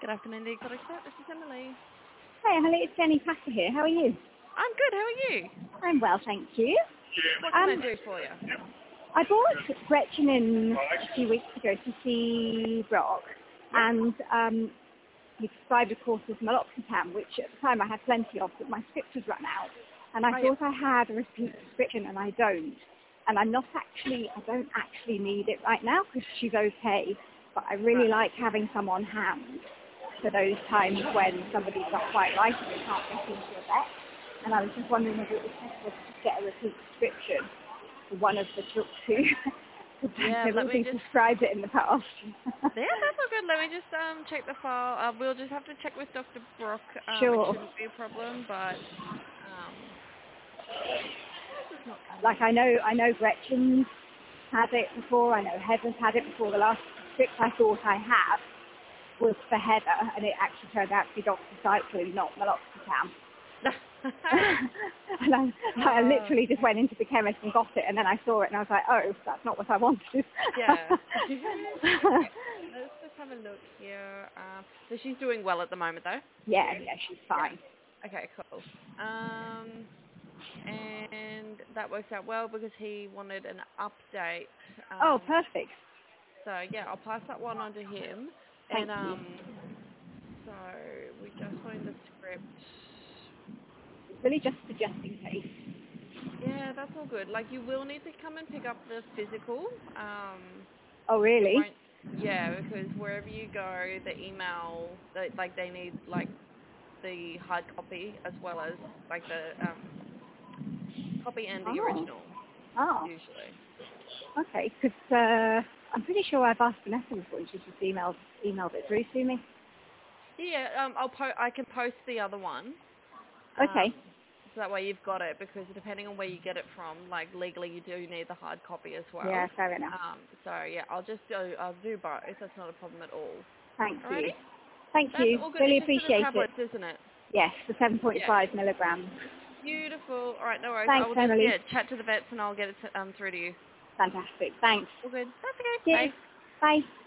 Good afternoon, the Exotic Vet. This is Emily. Hi, Holly. It's Jenny Packer here. How are you? I'm good. How are you? I'm well, thank you. What can I do for you? I brought Gretchen in a few weeks ago to see Brock, and he prescribed a course of meloxicam, which at the time I had plenty of, but my script had run out. And I thought I had a repeat prescription, and I don't. And I don't actually need it right now because she's okay. But I really like having some on hand for those times when somebody's not quite right and they can't get into a vet. And I was just wondering whether it was possible to just get a repeat prescription for one of the two Yeah, let me just prescribed it in the past. Yeah, that's all good. Let me just check the file. We'll just have to check with Dr. Brock. Sure. It shouldn't be a problem, but like I know Gretchen's had it before. I know Heather's had it before. The last script I thought I had was for Heather, and it actually turned out to be doxycycline, not meloxicam. And I literally just went into the chemist and got it, and then I saw it, and I was like, oh, that's not what I wanted. Yeah. Let's just have a look here. So she's doing well at the moment, though? Yeah, she's fine. Yeah. Okay, cool. And that works out well because he wanted an update. Oh, perfect. So, yeah, I'll pass that one on to him. Thank you. So we just signed the script. It's really just in case. Yeah, that's all good. Like, you will need to come and pick up the physical. Oh, really? Yeah, because wherever you go, the email, they need, the hard copy as well as, the copy and the original, usually. Okay, because I'm pretty sure I've asked Vanessa before and she's just emailed it through to me. Yeah, I can post the other one. Okay. So that way you've got it, because depending on where you get it from, legally you do need the hard copy as well. Yeah, fair enough. So yeah, I'll do both. That's not a problem at all. Thank Alrighty? you. Thank That's you. all good. Really It's just for the appreciate tablets, it. isn't it? Yes, the 7.5 milligrams. Beautiful. All right, no worries. Thanks, I will Emily. just chat to the vets and I'll get it through to you. Fantastic. Thanks. All good. That's okay. Cheers. Bye. Bye.